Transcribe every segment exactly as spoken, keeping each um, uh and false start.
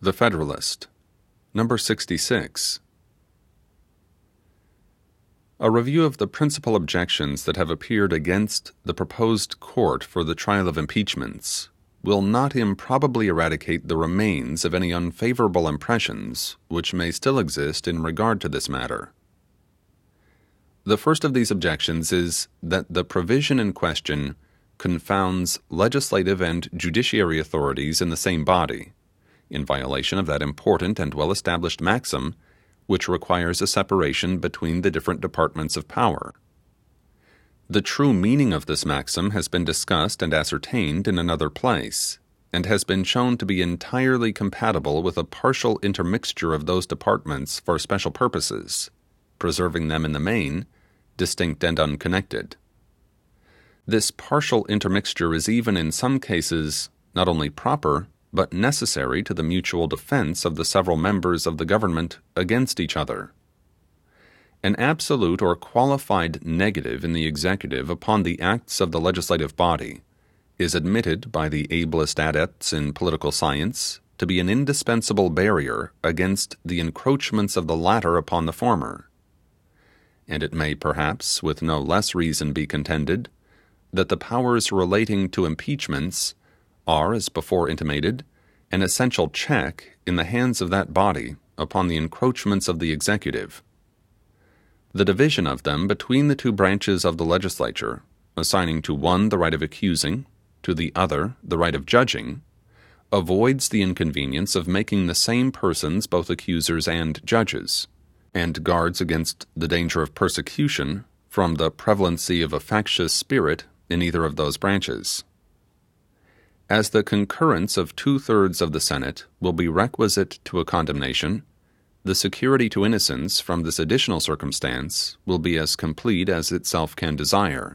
The Federalist, number sixty-six. A review of the principal objections that have appeared against the proposed court for the trial of impeachments will not improbably eradicate the remains of any unfavorable impressions which may still exist in regard to this matter. The first of these objections is that the provision in question confounds legislative and judiciary authorities in the same body, in violation of that important and well-established maxim which requires a separation between the different departments of power. The true meaning of this maxim has been discussed and ascertained in another place, and has been shown to be entirely compatible with a partial intermixture of those departments for special purposes, preserving them in the main distinct and unconnected. This partial intermixture is even in some cases not only proper, but necessary to the mutual defense of the several members of the government against each other. An absolute or qualified negative in the executive upon the acts of the legislative body is admitted by the ablest adepts in political science to be an indispensable barrier against the encroachments of the latter upon the former. And it may perhaps with no less reason be contended that the powers relating to impeachments are, as before intimated, an essential check in the hands of that body upon the encroachments of the executive. The division of them between the two branches of the legislature, assigning to one the right of accusing, to the other the right of judging, avoids the inconvenience of making the same persons both accusers and judges, and guards against the danger of persecution from the prevalency of a factious spirit in either of those branches. As the concurrence of two-thirds of the Senate will be requisite to a condemnation, the security to innocence from this additional circumstance will be as complete as itself can desire.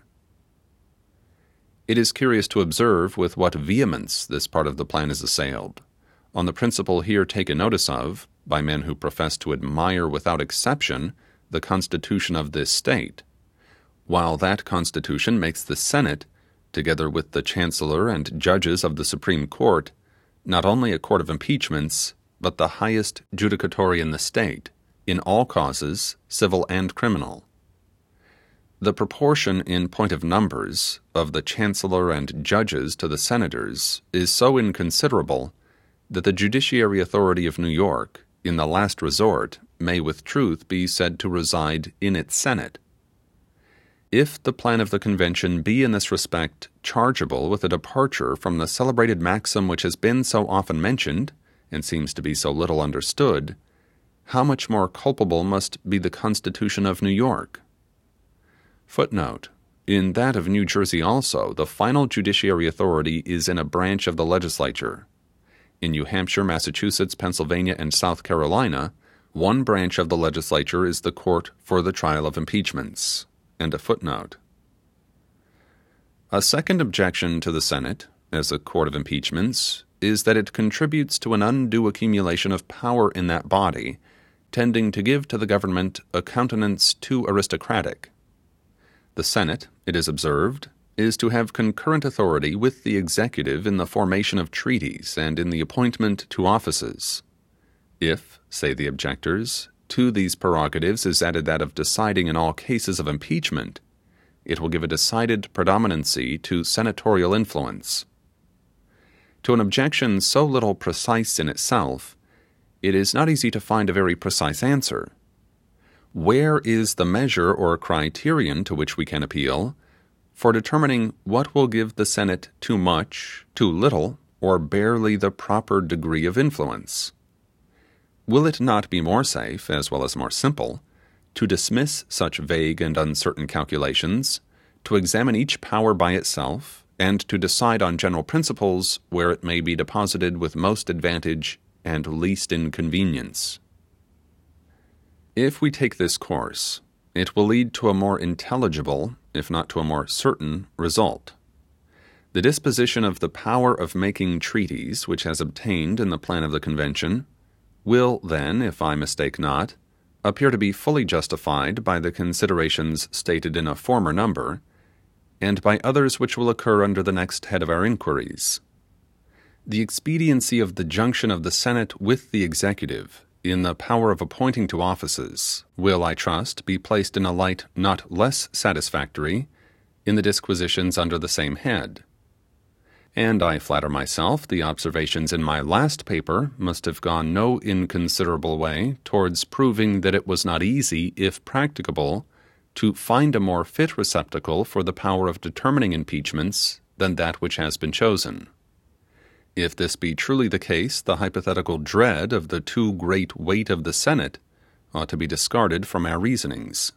It is curious to observe with what vehemence this part of the plan is assailed, on the principle here taken notice of by men who profess to admire without exception the Constitution of this state, while that Constitution makes the Senate, together with the Chancellor and judges of the Supreme Court, not only a court of impeachments, but the highest judicatory in the state, in all causes, civil and criminal. The proportion in point of numbers of the Chancellor and judges to the senators is so inconsiderable that the judiciary authority of New York, in the last resort, may with truth be said to reside in its Senate. If the plan of the convention be in this respect chargeable with a departure from the celebrated maxim which has been so often mentioned, and seems to be so little understood, how much more culpable must be the Constitution of New York? Footnote: in that of New Jersey also, the final judiciary authority is in a branch of the legislature. In New Hampshire, Massachusetts, Pennsylvania, and South Carolina, one branch of the legislature is the court for the trial of impeachments. And a footnote. A second objection to the Senate, as a court of impeachments, is that it contributes to an undue accumulation of power in that body, tending to give to the government a countenance too aristocratic. The Senate, it is observed, is to have concurrent authority with the executive in the formation of treaties and in the appointment to offices. If, say the objectors, to these prerogatives is added that of deciding in all cases of impeachment, it will give a decided predominancy to senatorial influence. To an objection so little precise in itself, it is not easy to find a very precise answer. Where is the measure or criterion to which we can appeal for determining what will give the Senate too much, too little, or barely the proper degree of influence? Will it not be more safe, as well as more simple, to dismiss such vague and uncertain calculations, to examine each power by itself, and to decide on general principles where it may be deposited with most advantage and least inconvenience? If we take this course, it will lead to a more intelligible, if not to a more certain, result. The disposition of the power of making treaties which has obtained in the plan of the convention will then, if I mistake not, appear to be fully justified by the considerations stated in a former number, and by others which will occur under the next head of our inquiries. The expediency of the junction of the Senate with the executive in the power of appointing to offices will, I trust, be placed in a light not less satisfactory in the disquisitions under the same head. And I flatter myself the observations in my last paper must have gone no inconsiderable way towards proving that it was not easy, if practicable, to find a more fit receptacle for the power of determining impeachments than that which has been chosen. If this be truly the case, the hypothetical dread of the too great weight of the Senate ought to be discarded from our reasonings.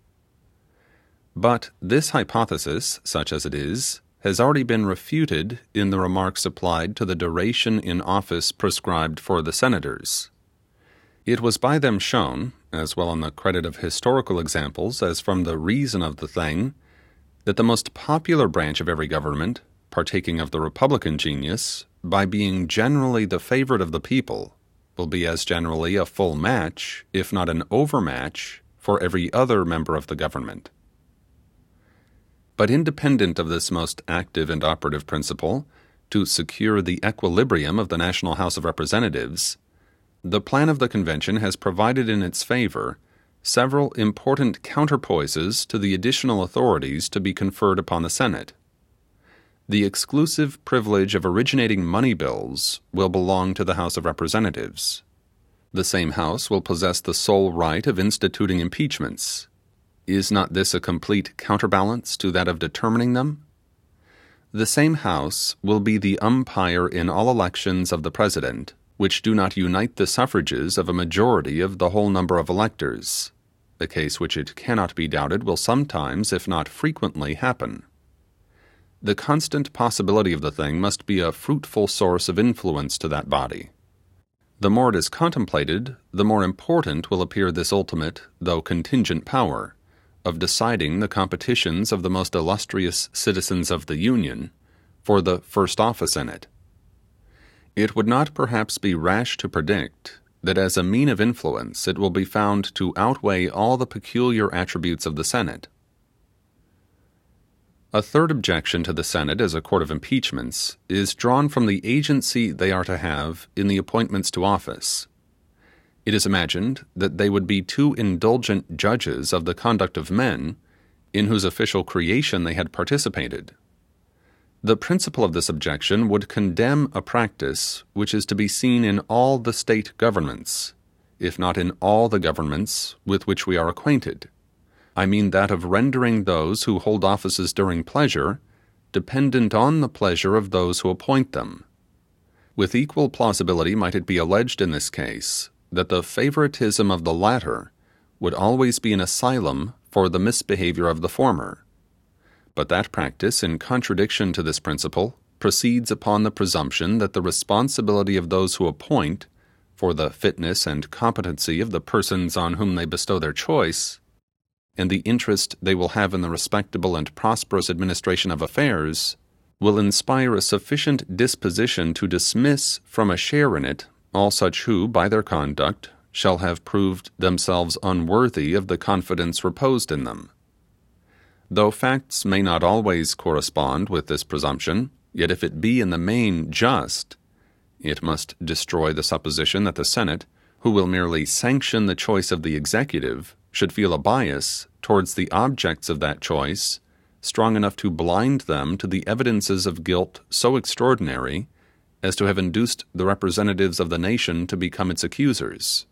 But this hypothesis, such as it is, has already been refuted in the remarks applied to the duration in office prescribed for the senators. It was by them shown, as well on the credit of historical examples as from the reason of the thing, that the most popular branch of every government, partaking of the republican genius, by being generally the favorite of the people, will be as generally a full match, if not an overmatch, for every other member of the government. But independent of this most active and operative principle, to secure the equilibrium of the National House of Representatives, the plan of the convention has provided in its favor several important counterpoises to the additional authorities to be conferred upon the Senate. The exclusive privilege of originating money bills will belong to the House of Representatives. The same House will possess the sole right of instituting impeachments. Is not this a complete counterbalance to that of determining them? The same House will be the umpire in all elections of the President, which do not unite the suffrages of a majority of the whole number of electors, a case which it cannot be doubted will sometimes, if not frequently, happen. The constant possibility of the thing must be a fruitful source of influence to that body. The more it is contemplated, the more important will appear this ultimate, though contingent power, of deciding the competitions of the most illustrious citizens of the Union for the first office in it. It would not perhaps be rash to predict that as a mean of influence it will be found to outweigh all the peculiar attributes of the Senate. A third objection to the Senate as a court of impeachments is drawn from the agency they are to have in the appointments to office. It is imagined that they would be too indulgent judges of the conduct of men in whose official creation they had participated. The principle of this objection would condemn a practice which is to be seen in all the state governments, if not in all the governments with which we are acquainted. I mean that of rendering those who hold offices during pleasure dependent on the pleasure of those who appoint them. With equal plausibility might it be alleged in this case that the favoritism of the latter would always be an asylum for the misbehavior of the former. But that practice, in contradiction to this principle, proceeds upon the presumption that the responsibility of those who appoint for the fitness and competency of the persons on whom they bestow their choice, and the interest they will have in the respectable and prosperous administration of affairs, will inspire a sufficient disposition to dismiss from a share in it all such who, by their conduct, shall have proved themselves unworthy of the confidence reposed in them. Though facts may not always correspond with this presumption, yet if it be in the main just, it must destroy the supposition that the Senate, who will merely sanction the choice of the executive, should feel a bias towards the objects of that choice strong enough to blind them to the evidences of guilt so extraordinary as to have induced the representatives of the nation to become its accusers.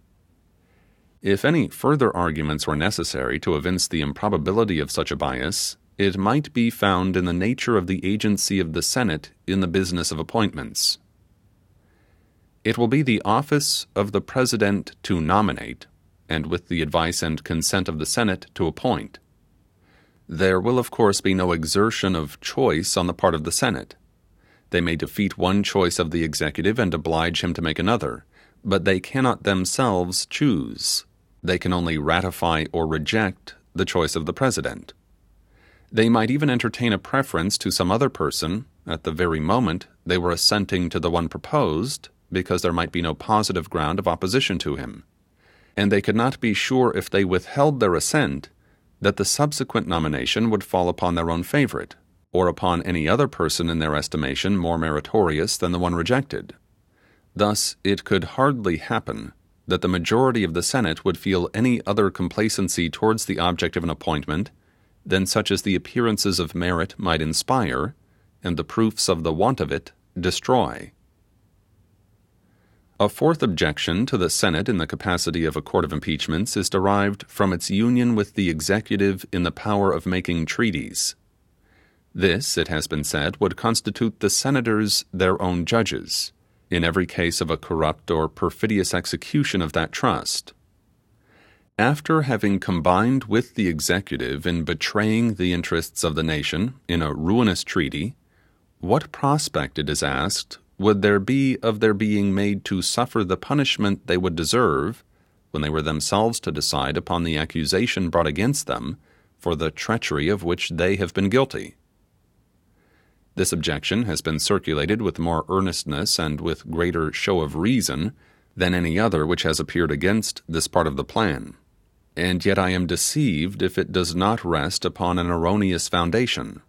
If any further arguments were necessary to evince the improbability of such a bias, it might be found in the nature of the agency of the Senate in the business of appointments. It will be the office of the President to nominate, and with the advice and consent of the Senate to appoint. There will of course be no exertion of choice on the part of the Senate. They may defeat one choice of the executive and oblige him to make another, but they cannot themselves choose. They can only ratify or reject the choice of the President. They might even entertain a preference to some other person at the very moment they were assenting to the one proposed, because there might be no positive ground of opposition to him, and they could not be sure if they withheld their assent that the subsequent nomination would fall upon their own favorite, or upon any other person in their estimation more meritorious than the one rejected. Thus, it could hardly happen that the majority of the Senate would feel any other complacency towards the object of an appointment than such as the appearances of merit might inspire, and the proofs of the want of it destroy. A fourth objection to the Senate in the capacity of a court of impeachments is derived from its union with the executive in the power of making treaties. This, it has been said, would constitute the senators their own judges, in every case of a corrupt or perfidious execution of that trust. After having combined with the executive in betraying the interests of the nation in a ruinous treaty, what prospect, it is asked, would there be of their being made to suffer the punishment they would deserve when they were themselves to decide upon the accusation brought against them for the treachery of which they have been guilty? This objection has been circulated with more earnestness and with greater show of reason than any other which has appeared against this part of the plan, and yet I am deceived if it does not rest upon an erroneous foundation.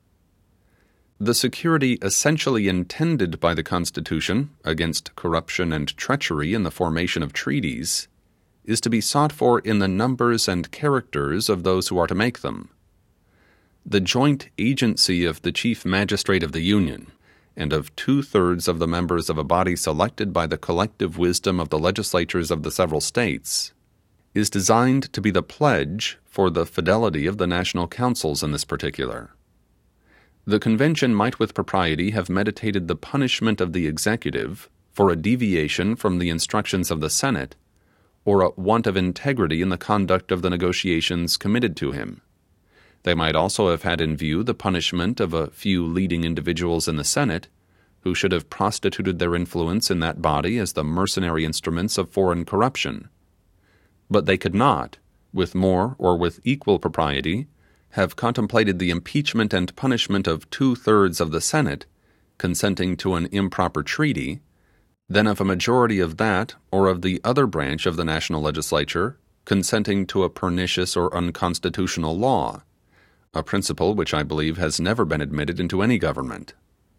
The security essentially intended by the Constitution against corruption and treachery in the formation of treaties is to be sought for in the numbers and characters of those who are to make them. The joint agency of the Chief Magistrate of the Union and of two-thirds of the members of a body selected by the collective wisdom of the legislatures of the several states is designed to be the pledge for the fidelity of the national councils in this particular. The convention might with propriety have meditated the punishment of the executive for a deviation from the instructions of the Senate, or a want of integrity in the conduct of the negotiations committed to him. They might also have had in view the punishment of a few leading individuals in the Senate, who should have prostituted their influence in that body as the mercenary instruments of foreign corruption. But they could not, with more or with equal propriety, have contemplated the impeachment and punishment of two-thirds of the Senate consenting to an improper treaty, than of a majority of that or of the other branch of the national legislature consenting to a pernicious or unconstitutional law, a principle which I believe has never been admitted into any government.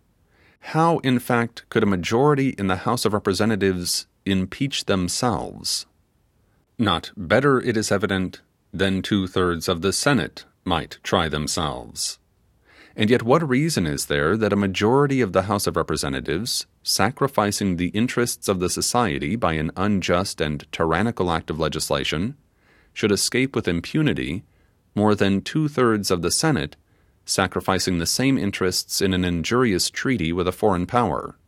How, in fact, could a majority in the House of Representatives impeach themselves? Not better, it is evident, than two-thirds of the Senate might try themselves. And yet what reason is there that a majority of the House of Representatives, sacrificing the interests of the society by an unjust and tyrannical act of legislation, should escape with impunity more than two-thirds of the Senate, sacrificing the same interests in an injurious treaty with a foreign power?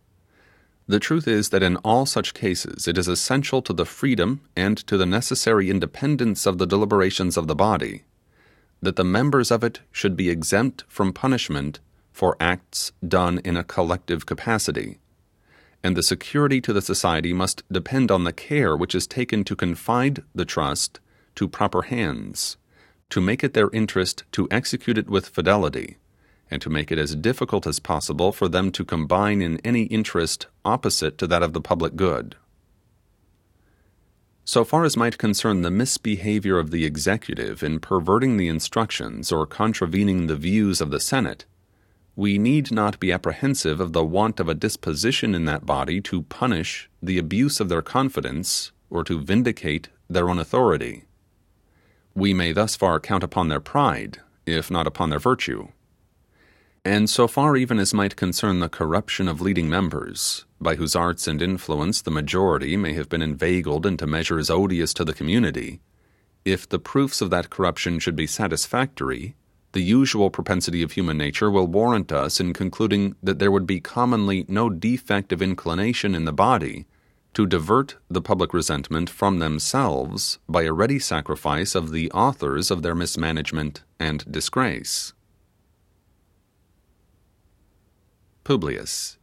The truth is that in all such cases it is essential to the freedom and to the necessary independence of the deliberations of the body that the members of it should be exempt from punishment for acts done in a collective capacity, and the security to the society must depend on the care which is taken to confide the trust to proper hands, to make it their interest to execute it with fidelity, and to make it as difficult as possible for them to combine in any interest opposite to that of the public good. So far as might concern the misbehavior of the executive in perverting the instructions or contravening the views of the Senate, we need not be apprehensive of the want of a disposition in that body to punish the abuse of their confidence or to vindicate their own authority. We may thus far count upon their pride, if not upon their virtue. And so far even as might concern the corruption of leading members, by whose arts and influence the majority may have been inveigled into measures odious to the community, if the proofs of that corruption should be satisfactory, the usual propensity of human nature will warrant us in concluding that there would be commonly no defect of inclination in the body to divert the public resentment from themselves by a ready sacrifice of the authors of their mismanagement and disgrace. Publius.